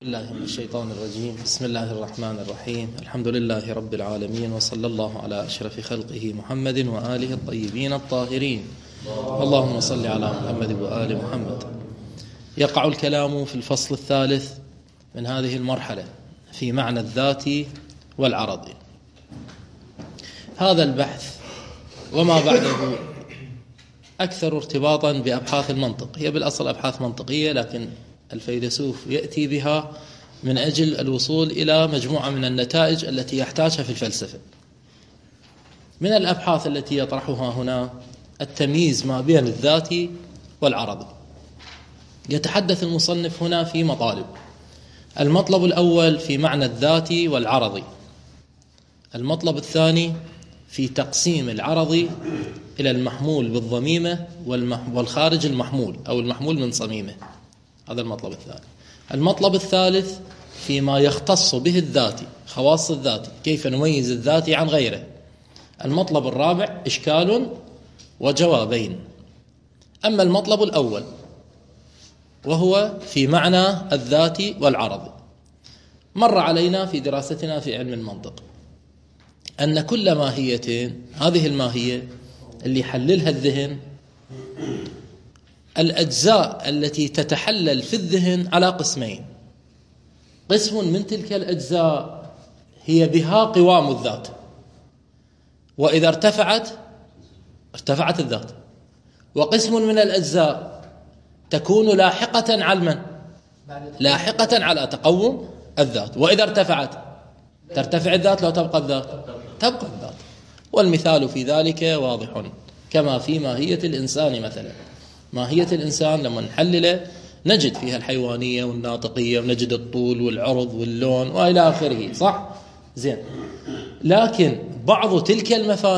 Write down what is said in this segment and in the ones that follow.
الله من الشيطان الرجيم. بسم الله الرحمن الرحيم. الحمد لله رب العالمين، وصلى الله على أشرف خلقه محمد وآله الطيبين الطاهرين. اللهم صل على محمد وآل محمد. يقع الكلام في الفصل الثالث من هذه المرحلة في معنى الذات والعرض. هذا البحث وما بعده أكثر ارتباطا بأبحاث المنطق، هي بالأصل أبحاث منطقية، لكن الفيلسوف يأتي بها من أجل الوصول إلى مجموعة من النتائج التي يحتاجها في الفلسفة. من الأبحاث التي يطرحها هنا التمييز ما بين الذات والعرض. يتحدث المصنف هنا في مطالب. المطلب الأول في معنى الذات والعرض. المطلب الثاني في تقسيم العرض إلى المحمول بالضميمة والخارج المحمول أو المحمول من صميمه. هذا المطلب الثاني. المطلب الثالث فيما يختص به الذات، خواص الذات، كيف نميز الذات عن غيره. المطلب الرابع إشكال وجوابين. أما المطلب الأول وهو في معنى الذات والعرض، مر علينا في دراستنا في علم المنطق أن كل ماهية، هذه الماهية اللي يحللها الذهن، الأجزاء التي تتحلل في الذهن على قسمين. قسم من تلك الأجزاء هي بها قوام الذات، وإذا ارتفعت الذات. وقسم من الأجزاء تكون لاحقة على من؟ لاحقة على تقوم الذات، وإذا ترتفع الذات. لو تبقى الذات تبقى الذات. والمثال في ذلك واضح، كما في ماهية الإنسان مثلا. ماهية الإنسان لما نحلله نجد فيها الحيوانية والناطقية، ونجد الطول والعرض واللون وإلى آخره، صح؟ زين. لكن بعض تلك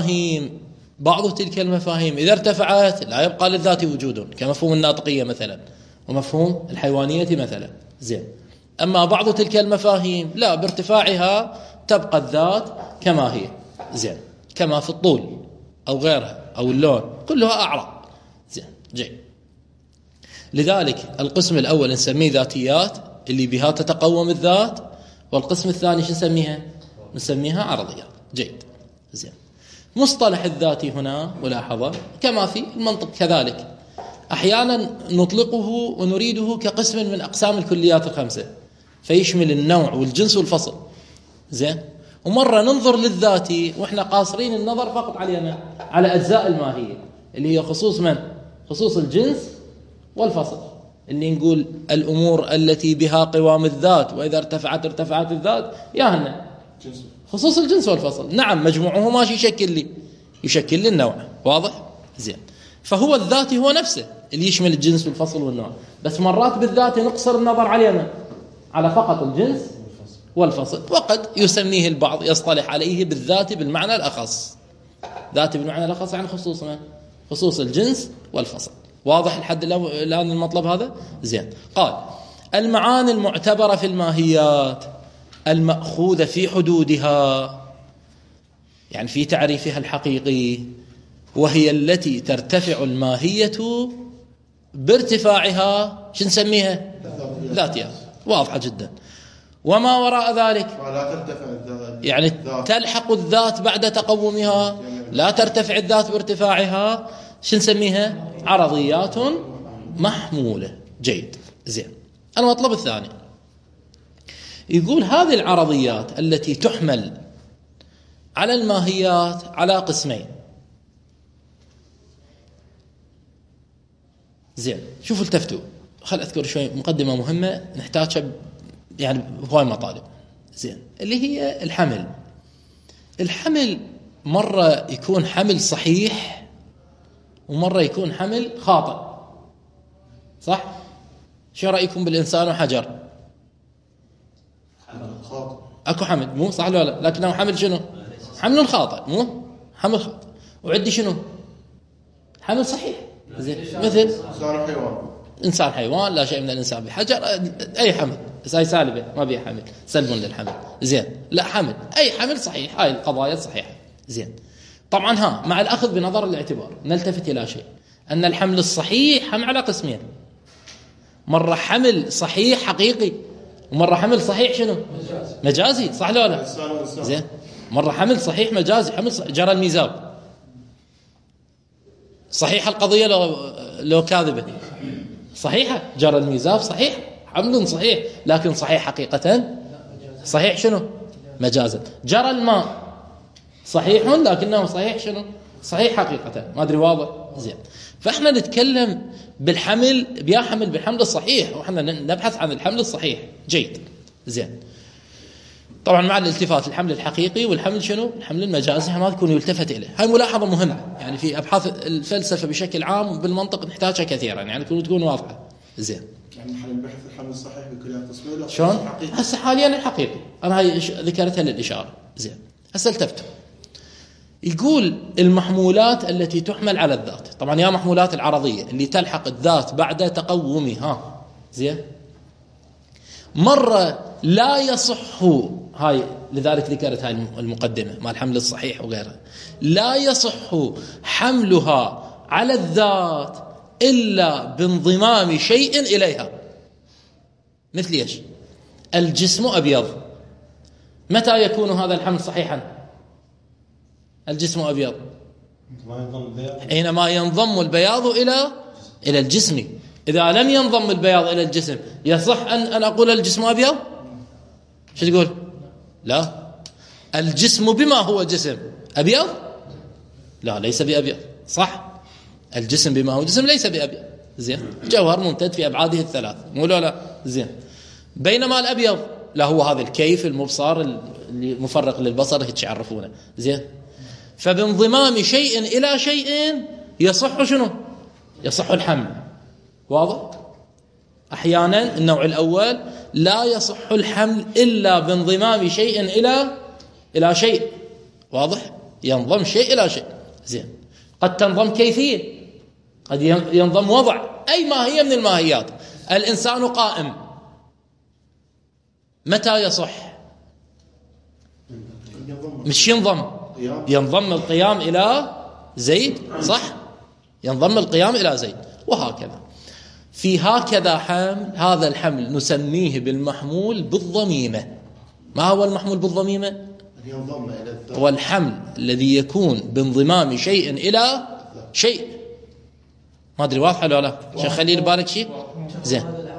المفاهيم إذا ارتفعت لا يبقى للذات وجود، كمفهوم الناطقية مثلا ومفهوم الحيوانية مثلا. زين. أما بعض تلك المفاهيم لا، بارتفاعها تبقى الذات كما هي. زين. كما في الطول أو غيرها أو اللون، كلها أعراض. زين. جيد. لذلك القسم الأول نسميه ذاتيات اللي بها تتقوم الذات، والقسم الثاني شو نسميها عرضيات. جيد. زين. مصطلح الذات هنا ملاحظة كما في المنطق كذلك، أحيانا نطلقه ونريده كقسم من أقسام الكليات الخمسة، فيشمل النوع والجنس والفصل. زين. ومرة ننظر للذات وإحنا قاصرين النظر فقط على أجزاء الماهية اللي هي خصوص الجنس والفصل، اللي نقول الأمور التي بها قوام الذات، وإذا ارتفعت الذات ياهن خصوص الجنس والفصل. نعم، مجموعهما يشكل لي النوع. واضح؟ زين. فهو الذات هو نفسه اللي يشمل الجنس والفصل والنوع، بس مرات بالذات نقصر النظر على فقط الجنس والفصل، وقد يسميه البعض يصطلح عليه بالذات بالمعنى الأخص. ذات بالمعنى الأخص يعني خصوص الجنس والفصل. واضح الحد الآن المطلب هذا؟ زين. قال المعاني المعتبرة في الماهيات المأخوذة في حدودها، يعني في تعريفها الحقيقي، وهي التي ترتفع الماهية بارتفاعها شو نسميها؟ ذاتيات. واضحة جدا. وما وراء ذلك لا ترتفع الذات، يعني تلحق الذات بعد تقومها، لا ترتفع الذات بارتفاعها، شو نسميها؟ عرضيات محمولة. جيد. زين. المطلب الثاني يقول هذه العرضيات التي تحمل على الماهيات على قسمين. زين. شوفوا التفتوا، خل أذكر شوي مقدمة مهمة نحتاجها يعني بهواي مطالب. زين. اللي هي الحمل مرة يكون حمل صحيح ومرة يكون حمل خاطئ، صح؟ شو رأيكم بالإنسان وحجر؟ حمل خاطئ. أكو حمل مو صح ولا لا؟ لكنه حمل شنو؟ حمل خاطئ، مو حمل خاطئ. وعندي شنو؟ حمل صحيح. زين. مثل إنسان حيوان، لا شيء من الإنسان بحجر، أي حمل. بس هاي سالبة، ما بيها حمل، سلب للحمل. زين. لا، حمل، أي حمل صحيح، هاي القضايا صحيحة. زين. طبعا مع الأخذ بنظر الاعتبار نلتفت إلى شيء، أن الحمل الصحيح هم على قسمين. مرة حمل صحيح حقيقي ومرة حمل صحيح شنو مجازي، صح لا لا؟ زين، مرة حمل صحيح مجازي، حمل جرى الميزاب. صحيحة القضية لو كاذبة؟ صحيحة، جرى الميزاب صحيح، حمل صحيح، لكن صحيح حقيقة صحيح شنو مجازا. جرى الماء صحيح لكنه صحيح شنو صحيح حقيقة. ما أدري واضح؟ زين. فإحنا نتكلم بالحمل، بيا حمل بالحمل الصحيح، وإحنا نبحث عن الحمل الصحيح. جيد، زين. طبعا مع الالتفات الحمل الحقيقي والحمل شنو الحمل المجازي، ما يكون يلتفت إليه. هاي ملاحظة مهمة يعني في أبحاث الفلسفة بشكل عام بالمنطق نحتاجها كثيرا، يعني تكون واضحة. زين. يعني حال بحث الحمل الصحيح بكل تصوير شلون؟ هسه حاليا الحقيقي أنا هاي ذكرتها للإشارة. زين. هسه التفتوا، يقول المحمولات التي تحمل على الذات، طبعا يا محمولات العرضية اللي تلحق الذات بعد تقومها. زين. مرة لا يصح، هاي لذلك ذكرت هاي المقدمة مع الحمل الصحيح وغيرها، لا يصح حملها على الذات إلا بانضمام شيء إليها. مثل إيش؟ الجسم أبيض. متى يكون هذا الحمل صحيحا؟ الجسم أبيض حينما ينضم البياض إلى الجسم. إذا لم ينضم البياض إلى الجسم يصح أن أقول الجسم أبيض؟ شو تقول؟ لا، الجسم بما هو جسم أبيض؟ لا، ليس بأبيض. صح، الجسم بما هو جسم ليس بأبيض. زين. جوهر ممتد في أبعاده الثلاث، مو لا؟ زين. بينما الأبيض لا، هو هذا الكيف المبصر اللي مفرق للبصر هيك يعرفونه. زين. فبانضمام شيء إلى شيء يصح شنو؟ يصح الحمل. واضح؟ أحيانا النوع الأول لا يصح الحمل إلا بانضمام شيء إلى شيء. واضح؟ ينضم شيء إلى شيء. زين. قد تنضم كيفية، قد ينضم وضع، أي ماهية من الماهيات. الإنسان قائم، متى يصح؟ مش ينضم القيام إلى زيد، صح؟ ينضم القيام إلى زيد، وهكذا. في هكذا حمل، هذا الحمل نسميه بالمحمول بالضميمة. ما هو المحمول بالضميمة؟ هو الحمل الذي يكون بانضمام شيء إلى شيء. ما أدري واضح ولا لا؟ شيخ خليل بارك شيء. زين.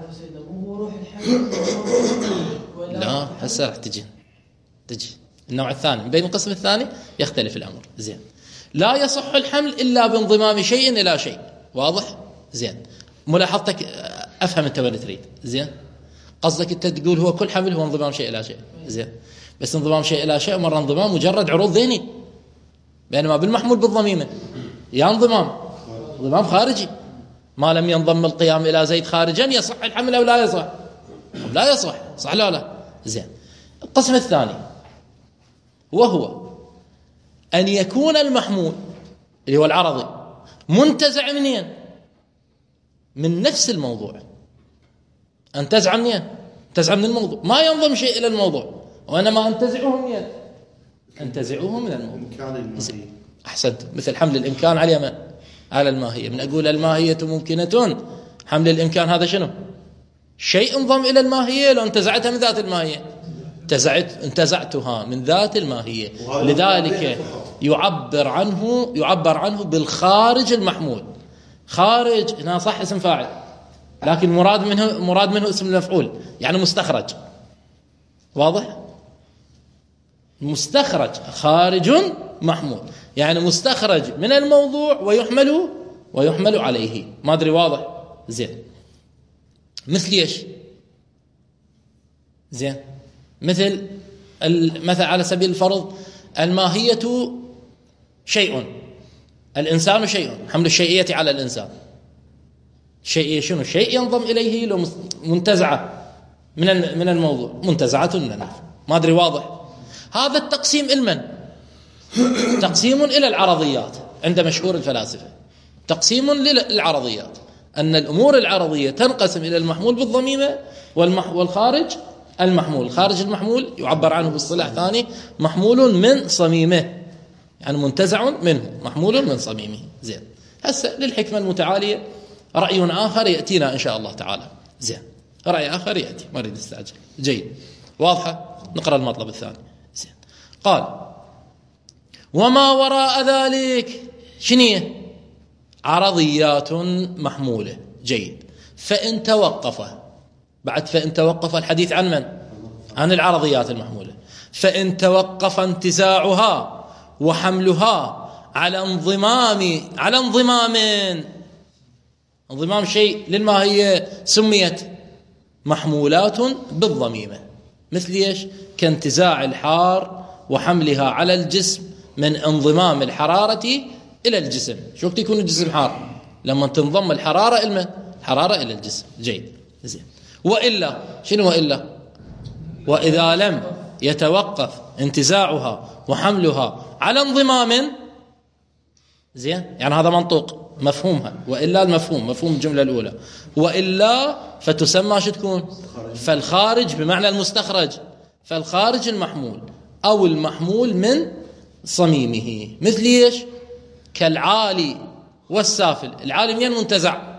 لا، هسه راح تجي النوع الثاني. بين القسم الثاني يختلف الأمر. زين. لا يصح الحمل إلا بانضمام شيء إلى شيء. واضح؟ زين. ملاحظتك أفهم أنت وين تريد. زين. قصدك أنت تقول هو كل حمل هو انضمام شيء إلى شيء. زين. بس انضمام شيء إلى شيء مرة انضمام مجرد عروض ذهني، بينما بالمحمول بالضميمة يا انضمام خارجي. ما لم ينضم القيام إلى زيد خارجا يصح الحمل أو لا يصح؟ لا يصح، صح لا؟ زين. القسم الثاني وهو أن يكون المحمول اللي هو العرضي منتزع منين؟ من نفس الموضوع. أنتزع منين؟ انتزع من الموضوع، ما ينضم شيء إلى الموضوع، وإنما أنتزعه منين؟ أنتزعه من الموضوع. أحسنت. مثل حمل الإمكان على الماهية. من أقول الماهية ممكنة، حمل الإمكان هذا شنو؟ شيء انضم إلى الماهية لو انتزعتها من ذات الماهية. انتزعتها من ذات الماهية، لذلك يعبر عنه بالخارج المحمول. خارج هنا صح اسم فاعل، لكن مراد منه اسم المفعول، يعني مستخرج. واضح؟ مستخرج، خارج محمول، يعني مستخرج من الموضوع ويحمل عليه. ما أدري واضح؟ زين. مثل ايش؟ زين. مثل على سبيل الفرض الماهية شيء، الإنسان شيء، حمل الشيئية على الإنسان. شيء شنو؟ شيء ينضم إليه لو منتزعة من الموضوع، منتزعة من النفس. ما أدري واضح؟ هذا التقسيم المن تقسيم إلى العرضيات عند مشهور الفلاسفة، تقسيم للعرضيات، أن الأمور العرضية تنقسم إلى المحمول بالضميمة والخارج المحمول. خارج المحمول يعبر عنه بالصلاح ثاني محمول من صميمه، يعني منتزع منه، محمول من صميمه. زين. هسه للحكمة المتعالية رأي آخر يأتينا إن شاء الله تعالى. زين. رأي آخر يأتي، ما أريد استعجل. جيد، واضحة. نقرأ المطلب الثاني. زين. قال: وما وراء ذلك شنية؟ عرضيات محمولة. جيد. فإن توقف، بعد فإن توقف الحديث عن من؟ عن العرضيات المحمولة. فإن توقف انتزاعها وحملها على انضمام شيء للماهية سميت محمولات بالضميمة. مثل ايش؟ كانتزاع الحار وحملها على الجسم من انضمام الحرارة إلى الجسم. شو وقت يكون الجسم حار؟ لما تنضم الحرارة إلى الجسم. جيد. زين. وإلا شنو؟ وإذا لم يتوقف انتزاعها وحملها على انضمام، زين، يعني هذا منطوق مفهومها. وإلا المفهوم، مفهوم الجملة الأولى. وإلا فتسمى شو تكون؟ فالخارج بمعنى المستخرج، فالخارج المحمول أو المحمول من صميمه. مثل ايش؟ كالعالي والسافل. العالي منين منتزع؟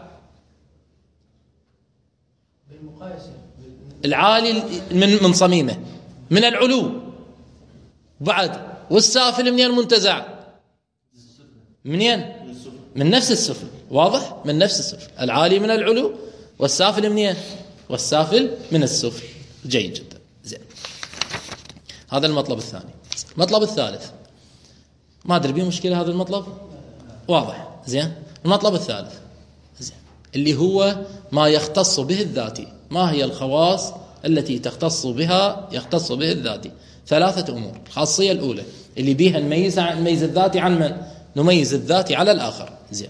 العالي من صميمه، من العلو. بعد والسافل منين منتزع؟ منين؟ من نفس السفل. واضح؟ من نفس السفل. العالي من العلو والسافل منين؟ والسافل من السفل. جيد جدا. زين. هذا المطلب الثاني. المطلب الثالث، ما أدري بيه مشكلة هذا المطلب؟ واضح. زين. المطلب الثالث، زين، اللي هو ما يختص به الذاتي. ما هي الخواص التي يختص به الذاتي؟ 3 أمور. الخاصية الأولى اللي بيها نميز الذاتي عن من؟ نميز الذاتي على الآخر. زين.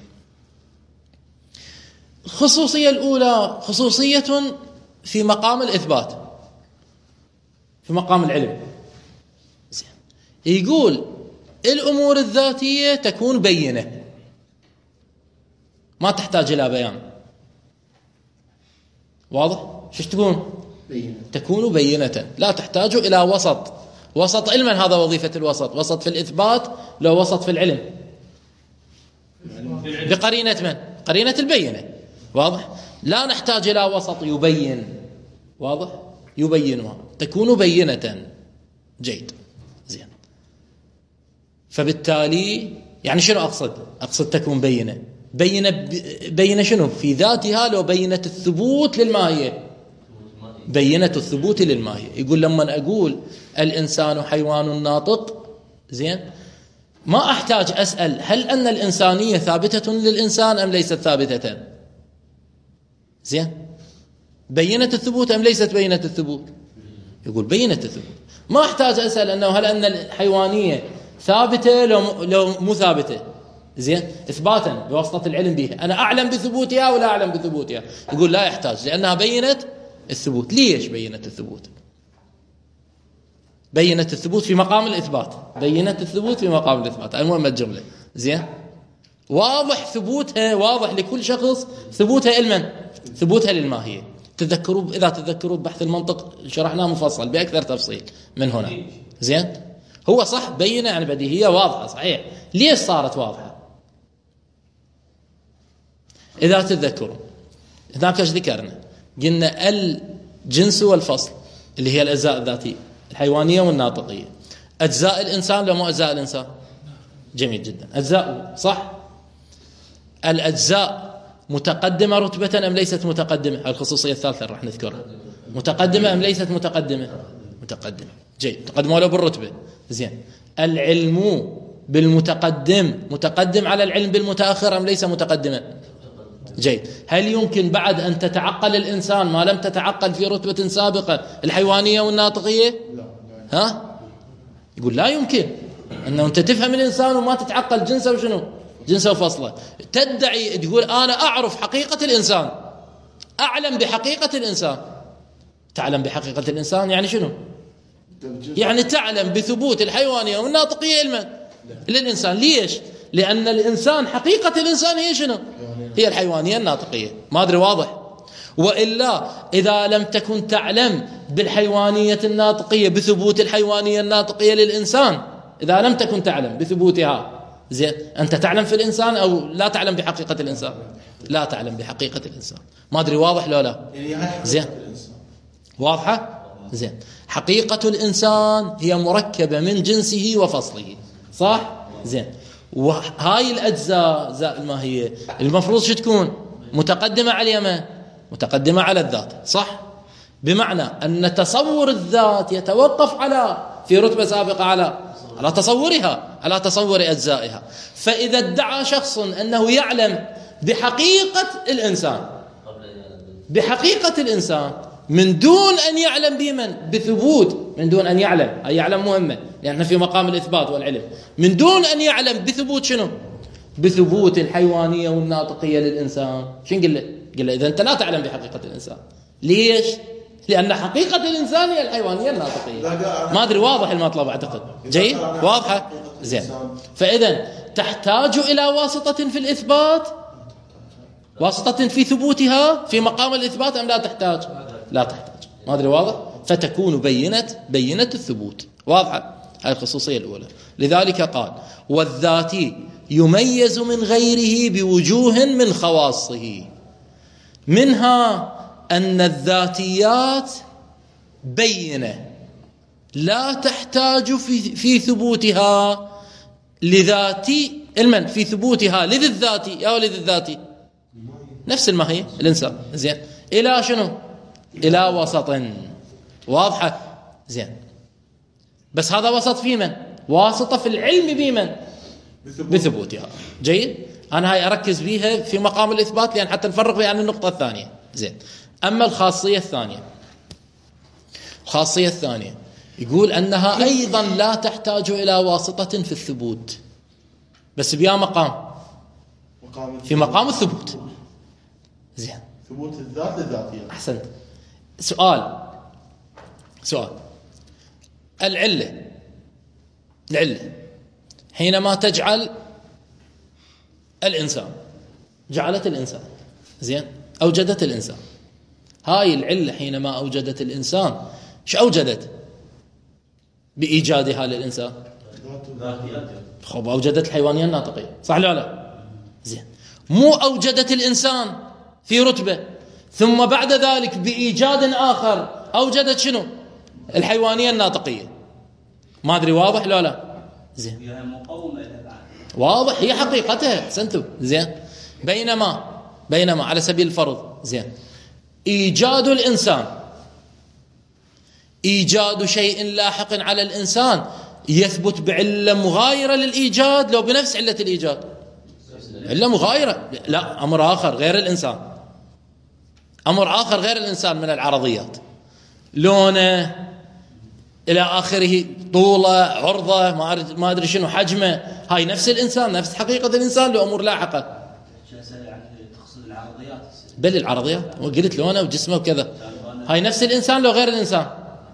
الخصوصية الأولى خصوصية في مقام الإثبات، في مقام العلم. زين. يقول الأمور الذاتية تكون بينة، ما تحتاج إلى بيان. واضح؟ شو تكون؟ بينة. تكون بينة، لا تحتاج إلى وسط علما. هذا وظيفة الوسط. وسط في الإثبات لو وسط في العلم بقرينة من؟ قرينة البينة. واضح؟ لا نحتاج إلى وسط يبين. واضح؟ يبينها، تكون بينة. جيد. زين. فبالتالي يعني شنو أقصد تكون بينة؟ بينة شنو؟ في ذاتها. لو بينة الثبوت للماهية، بينة الثبوت للماهية. يقول لما أقول الإنسان حيوان ناطق، زين، ما أحتاج أسأل هل أن الإنسانية ثابتة للإنسان أم ليست ثابتة؟ زين. بينة الثبوت أم ليست بينة الثبوت؟ يقول بينة الثبوت. ما أحتاج أسأل أنه هل أن الحيوانية ثابتة لو مو ثابتة. زين. إثباتا بواسطة العلم بها. أنا أعلم بثبوتها ولا أعلم بثبوتها؟ يقول لا يحتاج، لأنها بينة الثبوت. ليش بينة الثبوت؟ بينة الثبوت في مقام الإثبات. بينة الثبوت في مقام الإثبات. المهم الجملة. زين. واضح ثبوتها، واضح لكل شخص ثبوتها علما، ثبوتها للماهية. إذا تذكروا بحث المنطق شرحناه مفصل بأكثر تفصيل من هنا. زين. هو صح بينة يعني بديهية واضحة، صحيح. ليش صارت واضحة؟ إذا تذكروا هناك ايش ذكرنا؟ قلنا الجنس والفصل اللي هي الأجزاء الذاتية الحيوانية والناطقية. أجزاء الإنسان لو مو أجزاء الإنسان؟ جميل جدا. أجزاء، صح. الأجزاء متقدمة رتبة أم ليست متقدمة؟ الخصوصية الثالثة راح نذكرها. متقدمة أم ليست متقدمة؟ متقدمة. جيد. تقدم ولو بالرتبة. زين. العلم بالمتقدم متقدم على العلم بالمتأخر أم ليس متقدما؟ جيد. هل يمكن بعد أن تتعقل الإنسان ما لم تتعقل في رتبة سابقة الحيوانية والناطقية؟ ها؟ يقول لا يمكن أنه أنت تفهم الإنسان وما تتعقل جنسه وشنو؟ جنسه وفصله. تدعي تقول أنا أعرف حقيقة الإنسان، أعلم بحقيقة الإنسان. تعلم بحقيقة الإنسان يعني شنو؟ يعني تعلم بثبوت الحيوانية والناطقية علما للإنسان. ليش؟ لأن الإنسان حقيقة الإنسان هي شنو؟ هي الحيوانية الناطقية. ما أدري واضح؟ وإلا إذا لم تكن تعلم بالحيوانية الناطقية بثبوت الحيوانية الناطقية للإنسان، إذا لم تكن تعلم بثبوتها زين، أنت تعلم في الإنسان أو لا تعلم بحقيقة الإنسان؟ لا تعلم بحقيقة الإنسان. ما أدري واضح لو لا؟ زين، واضحة؟ زين. حقيقة الإنسان هي مركبة من جنسه وفصله، صح؟ زين. وهاي الأجزاء الماهية المفروض شو تكون؟ متقدمة على اليمين، متقدمة على الذات، صح؟ بمعنى أن تصور الذات يتوقف في رتبة سابقة على تصورها، على تصور أجزائها. فإذا ادعى شخص أنه يعلم بحقيقة الإنسان من دون أن يعلم بثبوت، من دون أن يعلم، أي يعلم مهمة، لأنه في مقام الإثبات والعلم، من دون أن يعلم بثبوت شنو؟ بثبوت الحيوانية والناطقية للإنسان. شو نقول له؟ قل له إذا أنت لا تعلم بحقيقة الإنسان. ليش؟ لأن حقيقة الإنسان هي الحيوانية الناطقية. ما أدري واضح المطلب أعتقد. جيد؟ واضحة؟ زين. فإذا تحتاج إلى واسطة في الإثبات، واسطة في ثبوتها في مقام الإثبات، أم لا تحتاج؟ لا تحتاج. ما أدري واضح؟ فتكون بينة الثبوت. واضحة؟ هذه الخصوصية الأولى. لذلك قال والذاتي يميز من غيره بوجوه من خواصه، منها أن الذاتيات بينة لا تحتاج في ثبوتها لذات المن، في ثبوتها لذي الذاتي أو لذي الذاتي نفس الماهية الإنسان. زين. إلى شنو؟ إلى وسط. واضحة؟ زين. بس هذا وسط في من؟ واسطة في العلم بمن؟ بثبوتها. جيد. أنا هاي أركز بيها في مقام الإثبات لأن حتى نفرق بين النقطة الثانية. زين. أما الخاصية الثانية يقول أنها أيضا لا تحتاج إلى واسطة في الثبوت، بس بيا مقام في مقام الثبوت. زين. ثبوت الذات للذاتية. أحسنت. سؤال العلة حينما تجعل الإنسان، جعلت الإنسان، زين، أوجدت الإنسان. هاي العلة حينما أوجدت الإنسان شو أوجدت بإيجادها للإنسان؟ خب أوجدت الحيوانية الناطقية، صح لا؟ زين. مو أوجدت الإنسان في رتبة ثم بعد ذلك بإيجاد آخر أوجدت شنو؟ الحيوانية الناطقية. ما أدري واضح لا؟ زين. واضح، هي حقيقتها. سنتو. زين. بينما على سبيل الفرض، زين، إيجاد الإنسان، إيجاد شيء لاحق على الإنسان يثبت بعلة مغايرة للإيجاد لو بنفس علة الإيجاد؟ علة مغايرة، لا، أمر آخر غير الإنسان، أمر آخر غير الإنسان من العرضيات، لونه إلى آخره، طوله، عرضه، ما أدري شنو حجمه، هاي نفس الإنسان، نفس حقيقة الإنسان لو أمور لاحقة. تقصد العرضيات؟ بل العرضيات، وقلت لونه وجسمه وكذا، هاي نفس الإنسان لو غير الإنسان.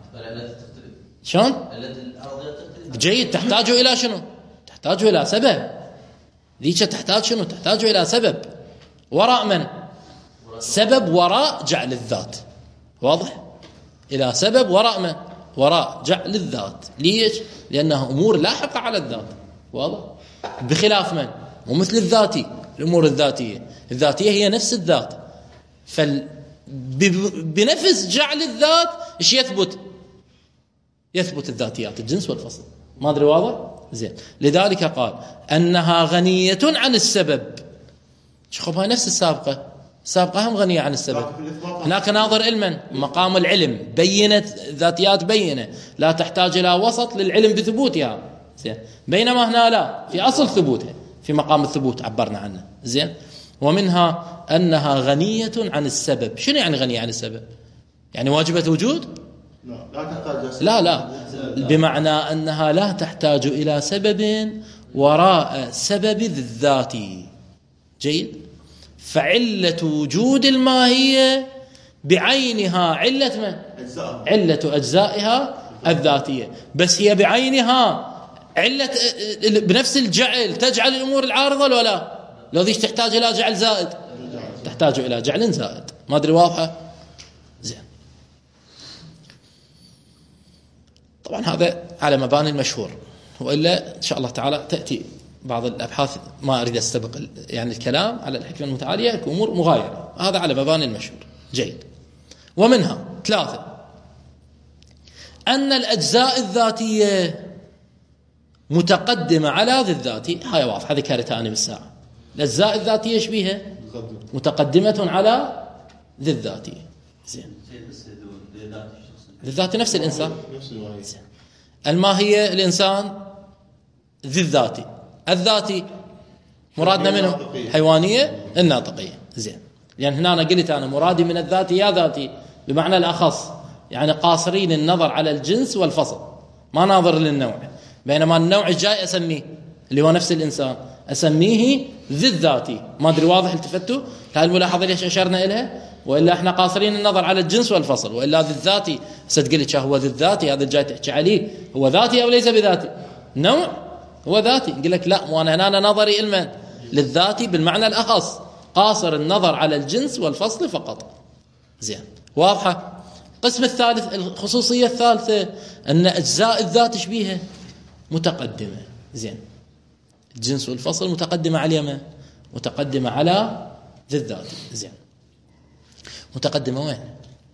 شلون؟ جيد. تحتاج إلى شنو؟ تحتاج إلى سبب. ذيك تحتاج شنو؟ تحتاج إلى سبب. وراء من؟ سبب وراء جعل الذات. واضح؟ إلى سبب وراء من؟ وراء جعل الذات. ليش؟ لأنها أمور لاحقة على الذات. واضح؟ بخلاف من؟ ومثل الذاتي، الأمور الذاتية هي نفس الذات. بنفس جعل الذات إيش يثبت الذاتيات، الجنس والفصل. ما أدري واضح؟ زين. لذلك قال أنها غنية عن السبب. شوف هاي نفس السابقة هم غنية عن السبب. هناك ناظر علما، مقام العلم، بينت ذاتيات بينة لا تحتاج إلى وسط للعلم بثبوتها. زين. بينما هنا لا، في أصل ثبوتها، في مقام الثبوت عبرنا عنه. زين. ومنها أنها غنية عن السبب. شنو يعني غنية عن السبب؟ يعني واجبة وجود؟ لا، بمعنى أنها لا تحتاج إلى سبب وراء سبب الذات. جيد. فعلة وجود الماهية بعينها علة من؟ علة أجزائها الذاتية، بس هي بعينها علة بنفس الجعل تجعل الأمور العارضة ولا لا؟ لو ذيش تحتاج إلى جعل زائد، تحتاج إلى جعل زائد. ما أدري واضحة؟ زين. طبعا هذا على مباني المشهور، وإلا إن شاء الله تعالى تأتي بعض الأبحاث ما أريد أستبق يعني الكلام على الحكمة المتعالية أمور مغايرة، هذا على مباني المشهور. جيد. ومنها 3 أن الأجزاء الذاتية متقدمة على ذي الذاتي، هاي واضحة ذكرتها أنا بالساعة. الأجزاء الذاتية إيش بيها؟ متقدمة على ذي الذاتي. زين. ذي الذاتي نفس الإنسان. زين. الماهية الإنسان ذي الذاتي. الذاتي مرادنا منه حيوانية الناطقية. زين. لأن هنا أنا قلت أنا مرادي من الذاتي يا ذاتي بمعنى الأخص، يعني قاصرين النظر على الجنس والفصل، ما ناظر للنوع. بينما النوع الجاي أسميه اللي هو نفس الإنسان أسميه ذي الذاتي. ما أدري واضح التفتوا؟ هاي الملاحظة ليش أشرنا إليها؟ وإلا إحنا قاصرين النظر على الجنس والفصل، وإلا ذي الذاتي ستقلت هو ذي الذاتي هذا الجاي تحكي عليه هو ذاتي أو ليس بذاتي؟ نوع هو ذاتي. يقول لك لا، وأنا هنا نظري إلمن للذاتي بالمعنى الأخص، قاصر النظر على الجنس والفصل فقط. زين. واضحة. القسم الثالث الخصوصية الثالثة أن أجزاء الذات شبيهة متقدمة. زين. الجنس والفصل متقدمة على اليمن، متقدمة على ذي الذات. زين. متقدمة وين؟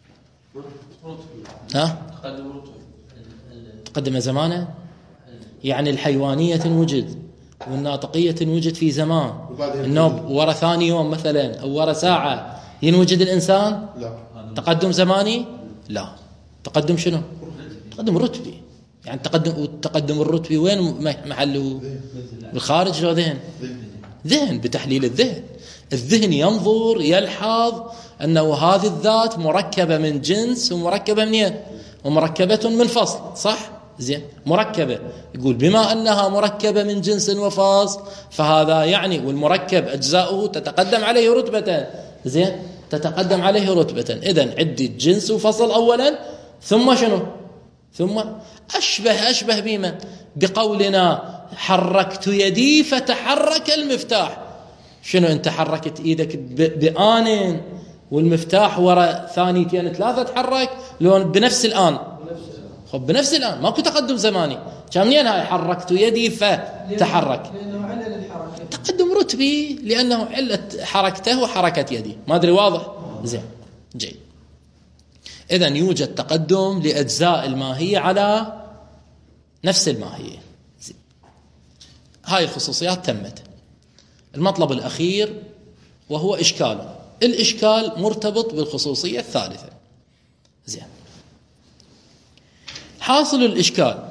ها؟ متقدمة زمانا، يعني الحيوانية وجد والناطقية وجد في زمان، النوب ورا ثاني يوم مثلا أو ورا ساعة ينوجد الإنسان. لا. تقدم زماني؟ لا. تقدم شنو؟ تقدم رتبي. يعني التقدم الرتبي وين محله؟ بالخارج لو ذهن؟ ذهن، بتحليل الذهن. الذهن ينظر يلحظ أنه هذه الذات مركبة من جنس ومركبة من ومركبة من فصل. صح؟ زين. مركبة، يقول بما أنها مركبة من جنس وفصل فهذا يعني، والمركب أجزاؤه تتقدم عليه رتبة. زين. تتقدم عليه رتبة. إذن عدة جنس وفصل أولا، ثم شنو؟ ثم أشبه بمن؟ بقولنا حركت يدي فتحرك المفتاح. شنو أنت حركت إيدك بآن والمفتاح وراء ثانيتين 3 تحرك لون بنفس الآن؟ خب بنفس الآن، ماكو تقدم زماني. كان منين هاي حركت يدي فتحرك؟ لأنه علة الحركة. تقدم رتبي لأنه علة حركته وحركة يدي. ما أدري واضح؟ زين. جيد. إذن يوجد تقدم لأجزاء الماهية على نفس الماهية. زين. هاي الخصوصيات تمت. المطلب الأخير وهو إشكال. الإشكال مرتبط بالخصوصية الثالثة. زين. حاصل الإشكال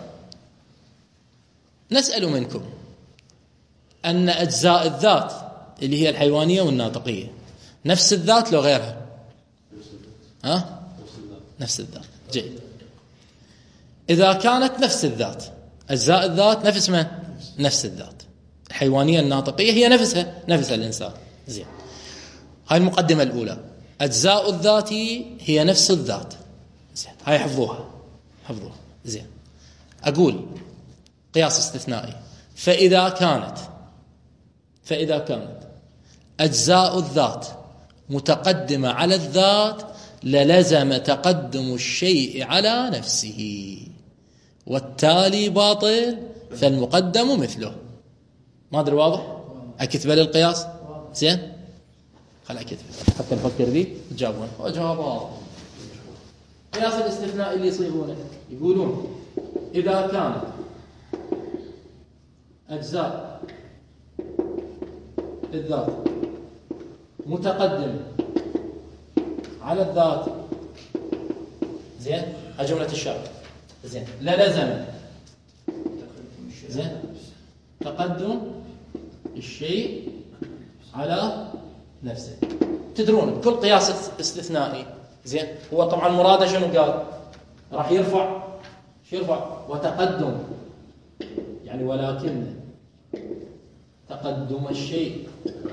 نسأل منكم أن أجزاء الذات اللي هي الحيوانية والناطقية نفس الذات لو غيرها؟ ها؟ نفس الذات. جيد. إذا كانت نفس الذات، أجزاء الذات نفس من؟ نفس الذات. الحيوانية الناطقية هي نفسها الإنسان. زين. هاي المقدمة الأولى. أجزاء الذات هي نفس الذات. زين. هاي حفظوها. زين. أقول قياس استثنائي. فإذا كانت أجزاء الذات متقدمة على الذات للزم تقدم الشيء على نفسه، والتالي باطل فالمقدم مثله. ما أدري واضح؟ أكتب للقياس. زين. خل أكتب حتى نفكر ذي تجاوبون. وجواب واضح. قياس الاستثناء اللي يصيغونه يقولون إذا كانت أجزاء الذات متقدم على الذات، زين، جملة الشرط، زين، للزم، زين، تقدم الشيء على نفسه. تدرون كل قياس استثنائي، زين، هو طبعا مراده شنو قال؟ راح يرفع وتقدم، يعني ولكن تقدم الشيء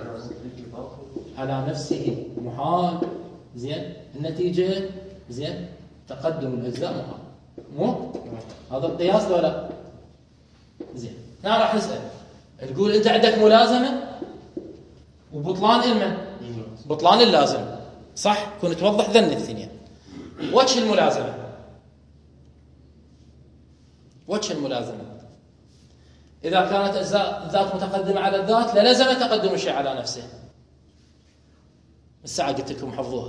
على نفسه محال، زين، النتيجة، زين، تقدم الأجزاء محال. مو هذا القياس ولا؟ زين، هنا راح نسأل تقول أنت عندك ملازمة وبطلان علما، بطلان اللازم، صح؟ كنت توضح ذن الاثنين. وجه الملازمة إذا كانت أجزاء الذات متقدمة على الذات للزم تقدم الشيء على نفسه. الساعة قلت لكم حفظوها،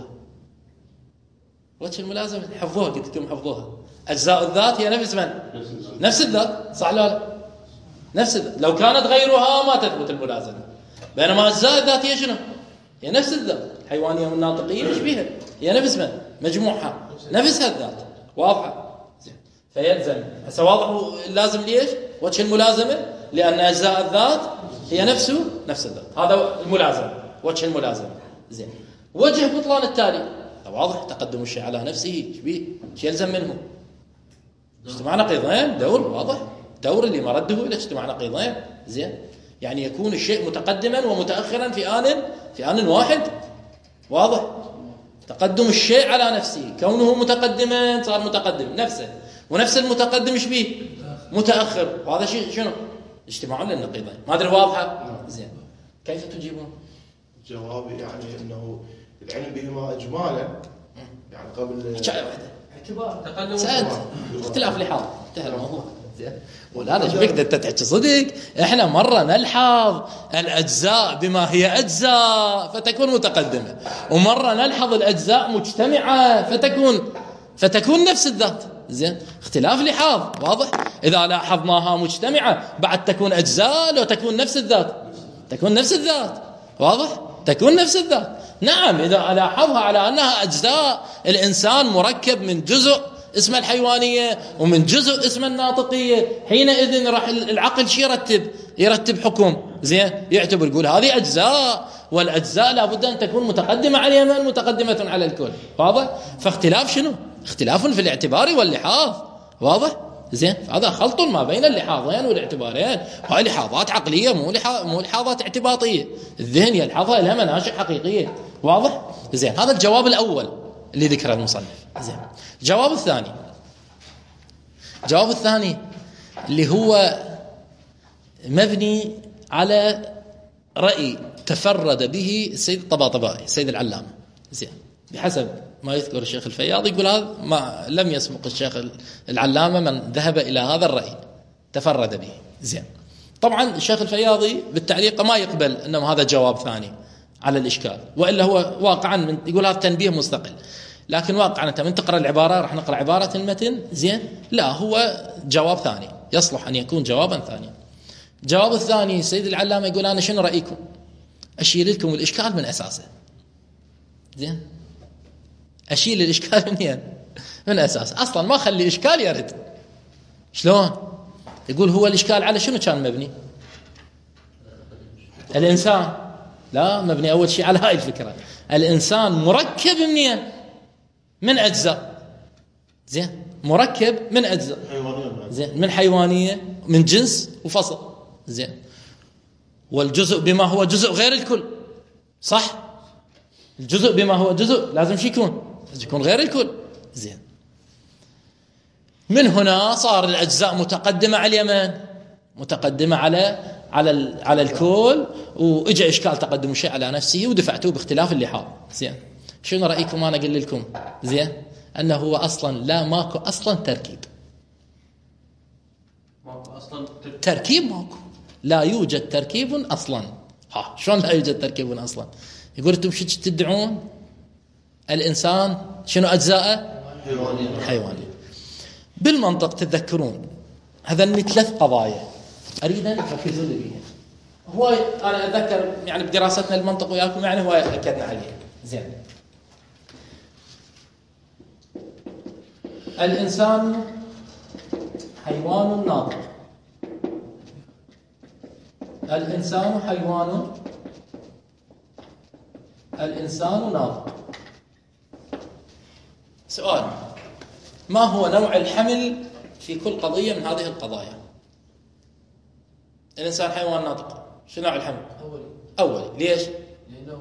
وجه الملازمة حفظوها، قلت لكم حفظوها. أجزاء الذات هي نفس من؟ نفس الذات، صح لا؟ نفس الذات. لو كانت غيرها ما تثبت الملازمة. بينما أجزاء الذات هي شنو؟ هي نفس الذات، الحيوانية والناطقية ايش بيها؟ هي نفس من؟ مجموعها نفسها الذات، واضحة؟ فيلزم هسه واضح لازم ليش؟ وجه الملازمة لأن أجزاء الذات هي نفس الذات، هذا الملازمة، وجه الملازمة. زين، وجه بطلان التالي واضح، تقدم الشيء على نفسه ايش بيه؟ ايش يلزم منه؟ اجتماع نقيضين، دور واضح، دور اللي مرده الى اجتماع نقيضين. زين، يعني يكون الشيء متقدما ومتأخرا في آن واحد، واضح؟ تقدم الشيء على نفسه، كونه متقدما صار متقدم نفسه، ونفس المتقدم ايش بيه؟ متأخر، وهذا شيء شنو؟ اجتماع للنقيضين. ما ادري واضحه؟ زين، كيف تجيبون؟ جوابي يعني انه العلم بهما اجمالا، يعني قبل شاي واحده اعتبار تقدم سألت اختلاف لحاظ، انتهى الموضوع. زين، ولا ايش بك انت تحكي صدق؟ احنا مره نلحظ الاجزاء بما هي اجزاء فتكون متقدمه، ومره نلحظ الاجزاء مجتمعه فتكون نفس الذات. زين، اختلاف لحاظ، واضح؟ اذا لاحظناها مجتمعه بعد تكون اجزاء، لو تكون نفس الذات تكون نفس الذات، واضح؟ تكون نفس الذات. نعم، إذا لاحظها على أنها أجزاء، الإنسان مركب من جزء اسمه الحيوانية ومن جزء اسمه الناطقية، حينئذ راح العقل شي يرتب حكم. زين، يعتبر يقول هذه أجزاء، والأجزاء لابد أن تكون متقدمة على اليمن متقدمة على الكل، واضح؟ فاختلاف شنو؟ اختلاف في الاعتبار واللحاظ، واضح؟ زين، هذا خلط ما بين اللحاظين والاعتبارين، وهي لحاظات عقلية مو لحاظات اعتباطية. الذهن يلحظها لها مناشئ حقيقية، واضح؟ زين، هذا الجواب الأول اللي ذكره المصنف. زين، الجواب الثاني اللي هو مبني على رأي تفرد به السيد الطباطبائي، السيد العلامة. زين، بحسب ما يذكر الشيخ الفياض، يقول هذا ما لم يسبق الشيخ العلامة من ذهب إلى هذا الرأي، تفرد به. زين، طبعا الشيخ الفياضي بالتعليق ما يقبل أنه هذا جواب ثاني على الإشكال، وإلا هو واقعا يقول هذا تنبيه مستقل، لكن واقعا أنت من تقرأ العبارة راح نقرأ عبارة المتن. زين، لا، هو جواب ثاني، يصلح أن يكون جوابا ثانيا. الجواب الثاني السيد العلامة يقول أنا شنو رأيكم؟ أشيل لكم الإشكال من أساسه. زين، أشيل الإشكال من أساس، أصلا ما خلي إشكال يرد. شلون؟ يقول هو الإشكال على شنو كان مبني؟ الإنسان، لا، مبني أول شيء على هاي الفكرة، الإنسان مركب من أجزاء. زين، مركب من أجزاء، زين، من حيوانية، من جنس وفصل. زين، والجزء بما هو جزء غير الكل، صح؟ الجزء بما هو جزء لازم شو يكون غير الكل. زين، من هنا صار الأجزاء متقدمة على اليمن، متقدمة على الكل، وإجا إشكال تقدم الشيء على نفسه ودفعته باختلاف اللحاظ. زين، شنو رأيكم؟ أنا أقول لكم زين أنه هو أصلا لا، ماكو أصلا تركيب، تركيب ماكو، لا يوجد تركيب أصلا. شلون لا يوجد تركيب أصلا؟ يقول أنتم شو تدعون؟ الإنسان شنو أجزاءه؟ حيوانية. بالمنطق تتذكرون هذني 3 قضايا أريد أن تركزوا لي بيها. هو أنا أتذكر يعني بدراستنا المنطق وياكم يعني هو أكدنا عليه. زين، الإنسان حيوان ناطق، الإنسان حيوان، الإنسان ناطق. سؤال: ما هو نوع الحمل في كل قضية من هذه القضايا؟ الإنسان حيوان ناطق، شو نوع الحمل؟ أولي. ليش؟ لأنه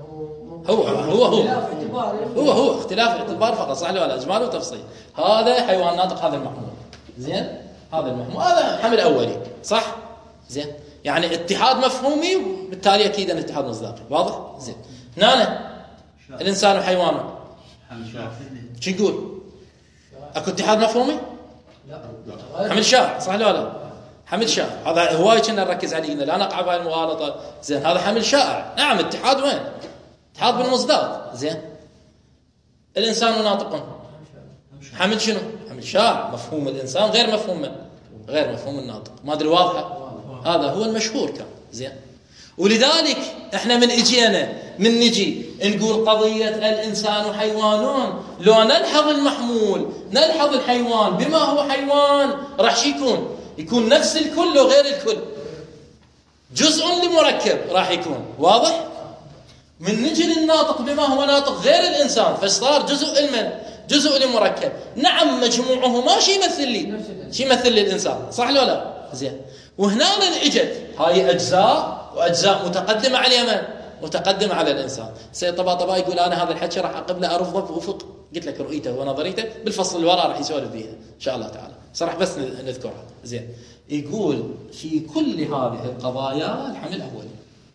هو اختلاف اعتبار فقط، صح ولا إجمال وتفصيل. هذا حيوان ناطق، هذا المحمول. زين، هذا المحمول، هذا حمل أولي، صح؟ زين، يعني اتحاد مفهومي وبالتالي أكيد أن اتحاد مصداقي، واضح؟ زين، هنا الإنسان وحيوانه شو نقول؟ أكو اتحاد مفهومي؟ لا، حمل شاع، صح ولا لا؟ حمل شائع. هذا هواي كنا نركز عليه لا نقع بهاي المغالطة. زين هذا حمل شائع. نعم اتحاد وين؟ اتحاد بالمصداق. زين الإنسان ناطق حمل شنو؟ حمل شائع. مفهوم الإنسان غير مفهوم من؟ غير مفهوم الناطق. ما أدري واضحة؟ هذا هو المشهور كان. زين ولذلك احنا من نجي نقول قضية الإنسان حيوان، لو نلحظ المحمول نلحظ الحيوان بما هو حيوان راح يكون نفس الكل وغير الكل، جزء لمركب راح يكون واضح. من نجي للناطق بما هو ناطق غير الإنسان فصار جزء لمركب. نعم مجموعهما شيء يمثل لي الإنسان، صح ولا لا؟ زين وهنا اجت هاي أجزاء وأجزاء متقدمة على اليمن متقدمة على الإنسان. سيد طباطبائي يقول أنا هذا الحكي راح أقبله أرفضه بأفق قلت لك رؤيته ونظريته بالفصل اللي وراء راح يسولف بيها إن شاء الله تعالى. صراحة بس نذكرها. زين يقول في كل هذه القضايا الحمل أولي.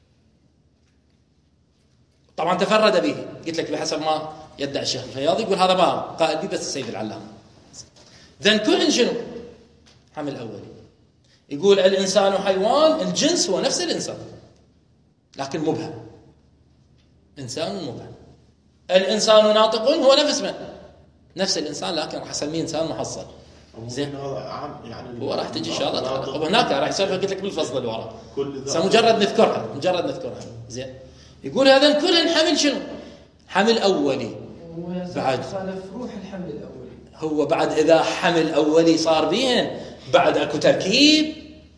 طبعا تفرد به قلت لك بحسب ما يدعي الشيخ الفياض. يقول هذا ما قائد بس السيد العلامة. ذن كل شنو؟ حمل أولي. يقول الإنسان حيوان، الجنس هو نفس الإنسان لكن مبهم. إنسان مبهم. الإنسان ناطق هو نفس الإنسان لكن راح أسميه إنسان محصل. زين يعني هو راح تجي إن شاء الله تعالى. وهناك راح يسولف قلت لك بالفصل اللي وراه مجرد نذكرها. زين يقول هذا كلهن حمل شنو؟ حمل أولي. بعد روح الحمل الأولي هو بعد إذا حمل أولي صار بين بعد أكو تركيب.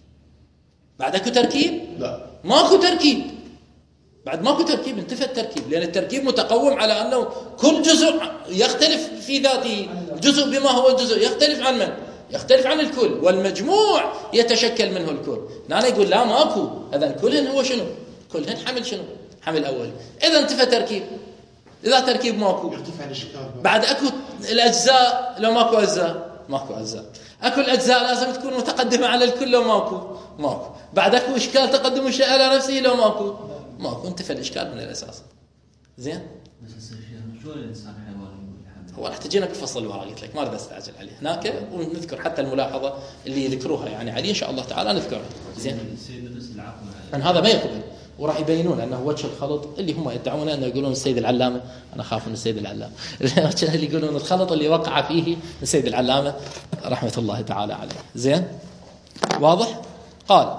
لا ماكو تركيب. بعد ماكو تركيب انتفى التركيب، لأن التركيب متقوم على أنه كل جزء يختلف في ذاته. الجزء بما هو الجزء يختلف عن من؟ يختلف عن الكل، والمجموع يتشكل منه الكل. أنا يقول لا ماكو. إذن كلهن هو شنو؟ كلهن حمل شنو؟ حمل أولي. إذا انتفى تركيب. إذا تركيب ماكو بعد أكو الأجزاء. لو ماكو أجزاء أكو الأجزاء لازم تكون متقدمة على الكل. لو ماكو بعد أكو إشكال تقدم الشيء على نفسه. لو ماكو انتفى الإشكال من الأساس. زين شو الإنسان حيوان؟ هو راح تجينا بالفصل الورا قلت لك ما أريد أستعجل عليه هناك، ونذكر حتى الملاحظة اللي يذكروها يعني عليه إن شاء الله تعالى نذكرها. زين أن هذا ما يقبل وراح يبينون أنه وجه الخلط اللي هم يدعون أنه يقولون السيد العلامة. أنا خاف من السيد العلامة اللي يقولون الخلط اللي وقع فيه السيد العلامة رحمة الله تعالى عليه. زين واضح. قال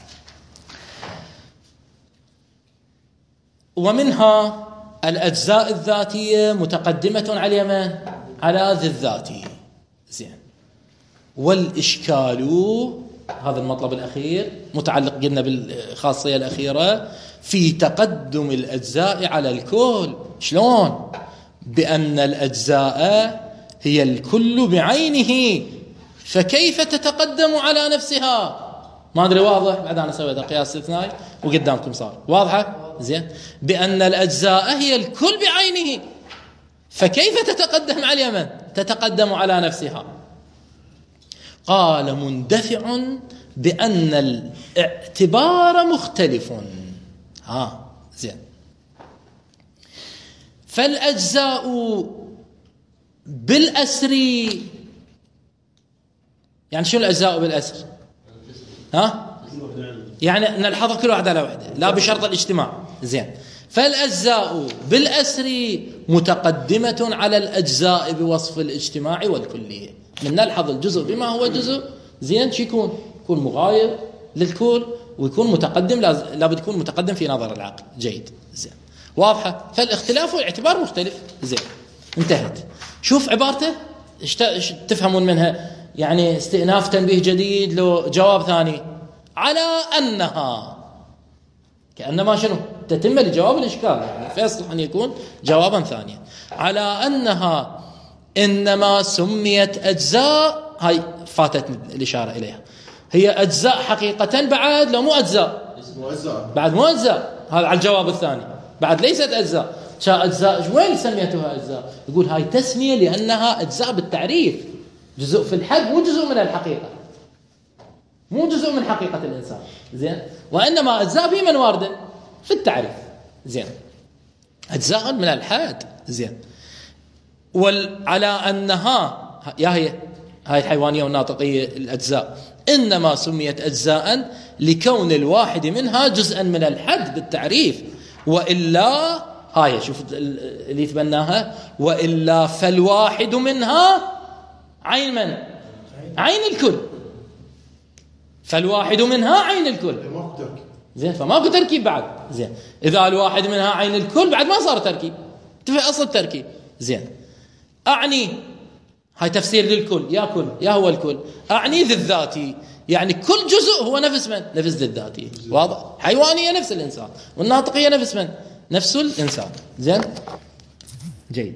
ومنها الأجزاء الذاتية متقدمة على اليمن على ذي الذاتي. زين والإشكال هذا المطلب الأخير متعلق قلنا بالخاصية الأخيرة في تقدم الأجزاء على الكل. شلون؟ بأن الأجزاء هي الكل بعينه فكيف تتقدم على نفسها؟ ما أدري واضح. بعد أنا سويت القياس الاثنائي وقدامكم صار واضحة. زين بأن الأجزاء هي الكل بعينه فكيف تتقدم على اليمن؟ تتقدم على نفسها. قال مندفع بأن الاعتبار مختلف. زين فالأجزاء بالأسر يعني شو الأجزاء بالأسر؟ يعني نلحظها كل واحدة على واحدة لا بشرط الاجتماع. زين فالأجزاء بالأسر متقدمة على الأجزاء بوصف الاجتماع والكلية. من نلحظ الجزء بما هو جزء. زين شو يكون مغاير للكل ويكون متقدم. لابد يكون متقدم في نظر العقل. جيد. زين واضحة. فالاختلاف والاعتبار مختلف. زين انتهت. شوف عبارته ايش تفهمون منها؟ يعني استئناف تنبيه جديد لو جواب ثاني على أنها كأنما شنو تتم لجواب الإشكال يعني فيصلح أن يكون جوابا ثانيا. على أنها إنما سميت أجزاء. هاي فاتت الإشارة إليها. هي أجزاء حقيقة بعد لو مو أجزاء بعد مو أجزاء. هذا على الجواب الثاني. بعد ليست أجزاء. أجزاء وين سميتها أجزاء؟ يقول هاي تسمية لأنها أجزاء بالتعريف. جزء في الحد مو جزء من الحقيقة. مو جزء من حقيقة الإنسان. زين وإنما أجزاء في من واردة في التعريف. زين أجزاء من الحد. زين وعلى أنها يا هي هاي الحيوانية والناطقية الأجزاء إنما سميت أجزاء لكون الواحد منها جزءا من الحد بالتعريف، وإلا هاي شوف اللي يتبناها، وإلا فالواحد منها عين من؟ عين الكل. فالواحد منها عين الكل. زين، فماكو تركيب بعد. زين، إذا الواحد منها عين الكل بعد ما صار تركيب، انتفع أصل التركيب. زين، أعني هاي تفسير للكل، يا كل يا هو الكل. أعني ذي الذاتي، يعني كل جزء هو نفس من؟ نفس ذي الذاتي. واضح؟ حيوانية نفس الإنسان، والناطقية نفس من؟ نفس الإنسان. زين، جيد.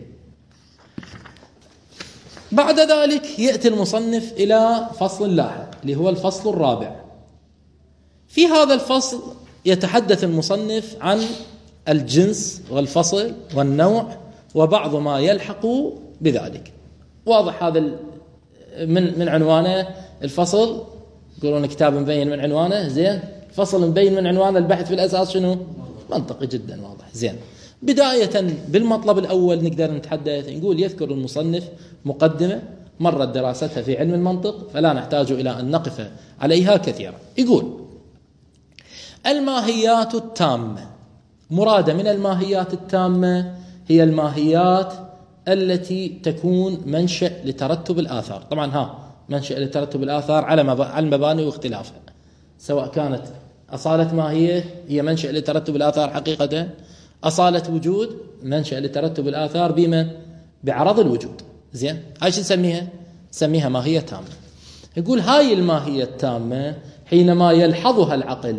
بعد ذلك يأتي المصنف إلى فصل لاحق اللي هو الفصل الرابع. في هذا الفصل يتحدث المصنف عن الجنس والفصل والنوع وبعض ما يلحق بذلك. واضح هذا من عنوانه الفصل، يقولون كتاب مبين من عنوانه. زين، فصل مبين من عنوانه، البحث في الأساس شنو؟ منطقي جدا واضح. زين، بداية بالمطلب الأول نقدر نتحدث نقول يذكر المصنف مقدمة مرت دراستها في علم المنطق، فلا نحتاج إلى أن نقف عليها كثيرا. يقول الماهيات التامة، مراد من الماهيات التامة هي الماهيات التي تكون منشأ لترتب الآثار. طبعا منشأ لترتب الآثار على المباني واختلافها، سواء كانت أصالة ماهية هي منشأ لترتب الآثار حقيقة، أصالة وجود منشأ لترتب الآثار بما بعرض الوجود. زين، هاي شو نسميها؟ نسميها ماهية تامة. يقول هاي الماهية التامة حينما يلحظها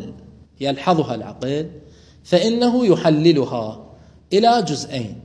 العقل فإنه يحللها إلى جزئين.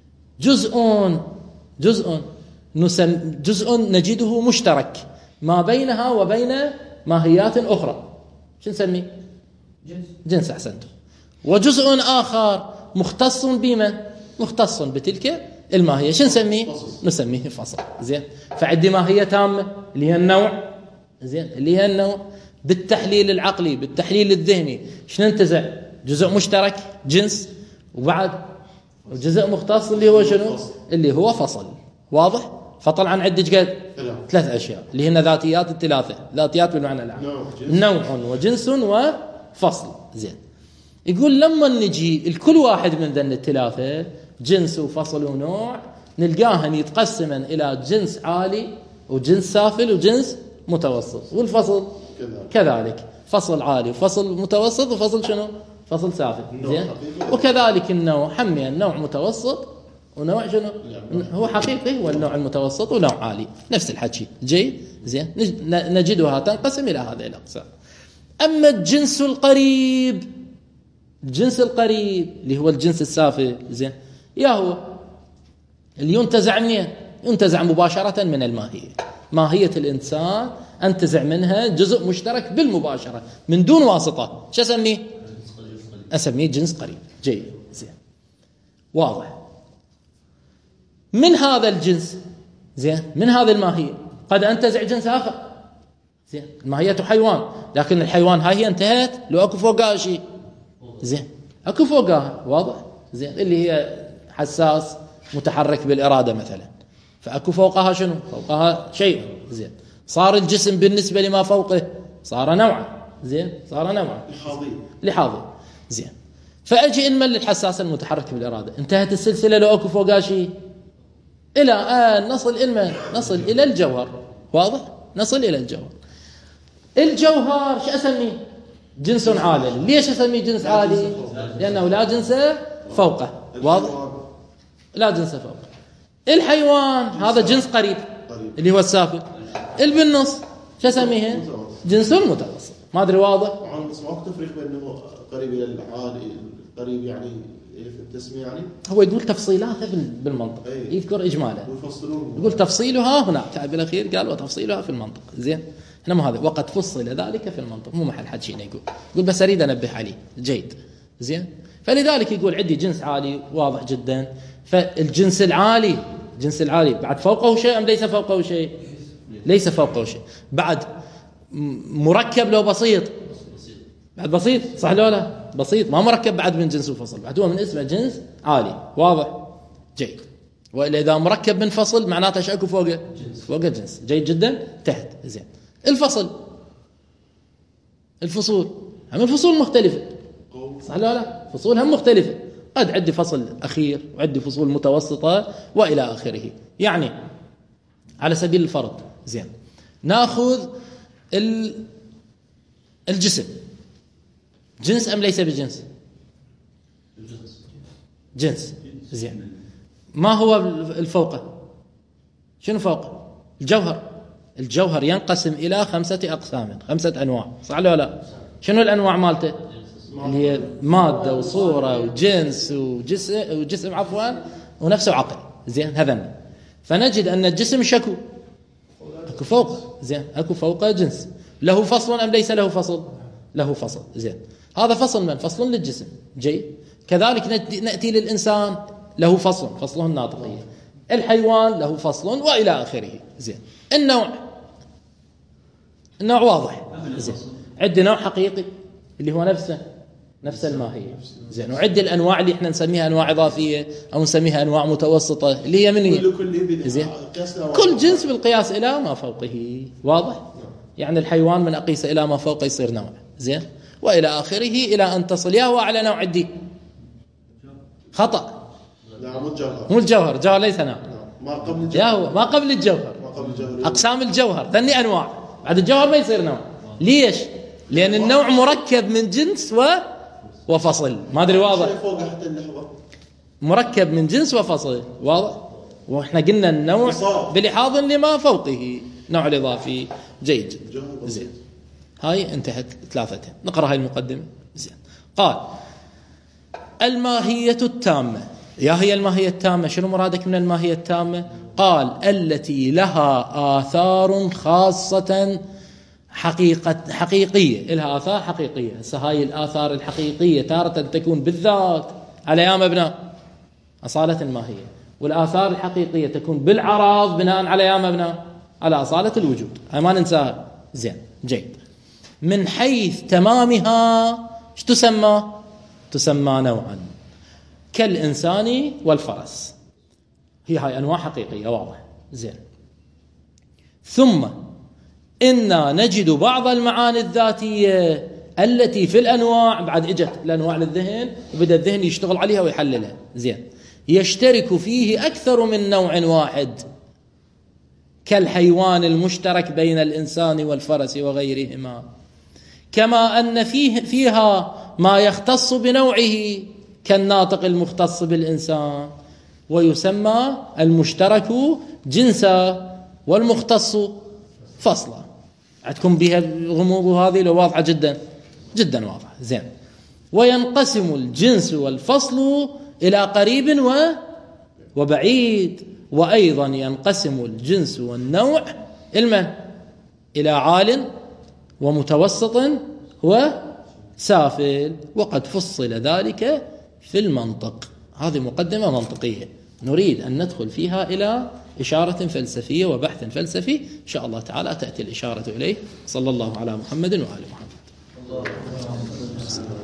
جزء نجده مشترك ما بينها وبين ماهيات أخرى، شو نسميه؟ جنس. أحسنتم. وجزء آخر مختص بمن؟ مختص بتلك الماهية، شو نسميه؟ نسميه فصل. زين، فعندي ماهية تامة اللي هي النوع. زين، اللي هي النوع بالتحليل العقلي بالتحليل الذهني شنو ننتزع؟ جزء مشترك جنس، وبعد جزء مختص اللي هو شنو؟ اللي هو فصل. واضح؟ فطلعا عندك قد 3 أشياء اللي هن ذاتيات الثلاثة، ذاتيات بالمعنى العام، نوع وجنس وفصل. زين، يقول لما نجي الكل واحد من ذن الثلاثة جنس وفصل ونوع نلقاهن يتقسما إلى جنس عالي وجنس سافل وجنس متوسط، والفصل كذلك فصل عالي وفصل متوسط وفصل شنو؟ فصل سافل. زين، وكذلك النوع حمي النوع متوسط ونوع شنو؟ هو حقيقي والنوع المتوسط ونوع عالي، نفس الحكي. جيد. زين، نجدها تنقسم إلى هذه الأقسام. أما الجنس القريب اللي هو الجنس السافل، زين، يا هو اللي ينتزع منين؟ ينتزع مباشرة من الماهية. ماهية الإنسان أنتزع منها جزء مشترك بالمباشرة من دون واسطة. شو أسميه؟ أسميه جنس قريب. جيد. زين، واضح. من هذا الجنس، زين، من هذه الماهية قد أنتزع جنس آخر. زين، الماهية حيوان، لكن الحيوان هاي انتهت لو أكو فوقها شيء. زين، أكو فوقها. واضح؟ زين، اللي هي حساس متحرك بالإرادة مثلا، فأكو فوقها شنو؟ فوقها شيء. زين، صار الجسم بالنسبة لما فوقه صار نوعا. زين، صار نوعا لحاظي. زين، فأجي إنمل الحساس المتحرك بالإرادة، انتهت السلسلة لو أكو فوقها شيء إلى أن نصل إلى الجوهر. واضح؟ نصل إلى الجوهر. الجوهر شو أسميه؟ جنس عالي. ليش أسميه جنس عالي؟ لأنه لا جنس فوقه. واضح؟ لا جنس فوقه. الحيوان هذا جنس قريب اللي هو السافل. بالنص شو أسميه؟ جنس متوسط. ما أدري. واضح؟ بس ما تفرق بينه قريب إلى العالي، قريب يعني في التسمية يعني. هو يقول تفصيلاتها بالمنطق. يذكر إجماله، يقول تفصيلها هنا تعب الأخير قال وتفصيلها في المنطق. زين، هنا مو هذا وقد فصل ذلك في المنطق، مو محل حد شيء يقول بس أريد أنبه عليه. جيد. زين، فلذلك يقول عندي جنس عالي واضح جدا. فالجنس العالي بعد فوقه شيء أم ليس فوقه شيء؟ ليس فوقه شيء. بعد مركب لو بسيط، بعد بسيط صح لو لا؟ بسيط، ما مركب بعد من جنس وفصل، بعد هو من اسمه جنس عالي. واضح؟ جيد. وإلا إذا مركب من فصل معناته ايش اكو فوقه؟ فوقه جنس. جيد جدا. تحت. زين. الفصل، الفصول هم الفصول مختلفة، صح ولا لا؟ فصول هم مختلفة. قد عندي فصل أخير وعندي فصول متوسطة وإلى آخره. يعني على سبيل الفرض، زين، ناخذ الجسم، جنس أم ليس بجنس؟ جنس. زين. ما هو الفوقة؟ شنو فوق؟ الجوهر. الجوهر ينقسم إلى 5 أقسام، 5 أنواع، صح ولا لا؟ شنو الأنواع مالته؟ اللي هي مادة وصورة وجنس وجسم عفوا ونفس وعقل. زين. هذا. فنجد أن الجسم شكو اكو فوق. زين. اكو فوق جنس. له فصل أم ليس له فصل؟ له فصل. زين. هذا فصل من؟ فصل للجسم. جيد. كذلك نأتي للإنسان، له فصل، فصله الناطقية. الحيوان له فصل وإلى آخره. زين. النوع واضح. زين. عندي نوع حقيقي اللي هو نفس الماهية. زين. وعندي الأنواع اللي احنا نسميها أنواع إضافية أو نسميها أنواع متوسطة اللي هي من هي؟ زين. كل جنس بالقياس إلى ما فوقه. واضح؟ يعني الحيوان من أقيس إلى ما فوقه يصير نوع. زين. وإلى آخره إلى أن تصل يا هو على نوع عندي. خطأ. مو الجوهر. الجوهر ليس نوع. ما قبل الجوهر. أقسام الجوهر ذني أنواع. بعد الجوهر ما يصير نوع. ليش؟ لأن النوع مركب من جنس وفصل. ما أدري واضح؟ مركب من جنس وفصل. واضح؟ وإحنا قلنا النوع بلحاظ لما فوقه، نوع الإضافي. جيد. زين. هاي انتهت 3. نقرأ هاي المقدمة. زين. قال الماهية التامة. يا هي الماهية التامة، شنو مرادك من الماهية التامة؟ قال التي لها آثار خاصة حقيقية، لها آثار حقيقية. هاي الآثار الحقيقية تارة تكون بالذات على يا مبنى أصالة الماهية، والآثار الحقيقية تكون بالعراض بناء على يا مبنى على أصالة الوجود. هاي ما ننساها. زين. جيد. من حيث تمامها ايش تسمى؟ تسمى نوعا، كالإنسان والفرس. هاي أنواع حقيقية. واضح. زين. ثم إنا نجد بعض المعاني الذاتية التي في الأنواع، بعد إجت الأنواع للذهن وبدأ الذهن يشتغل عليها ويحللها. زين. يشترك فيه أكثر من نوع واحد، كالحيوان المشترك بين الإنسان والفرس وغيرهما، كما أن فيها ما يختص بنوعه كالناطق المختص بالإنسان، ويسمى المشترك جنسا والمختص فصلا. عندكم بها الغموض هذه لو واضحة جدا جدا واضحة. زين. وينقسم الجنس والفصل إلى قريب وبعيد، وأيضا ينقسم الجنس والنوع إلى عال ومتوسط وسافل، وقد فصل ذلك في المنطق. هذه مقدمة منطقية نريد أن ندخل فيها إلى إشارة فلسفية وبحث فلسفي إن شاء الله تعالى تأتي الإشارة إليه. صلى الله على محمد وآل محمد.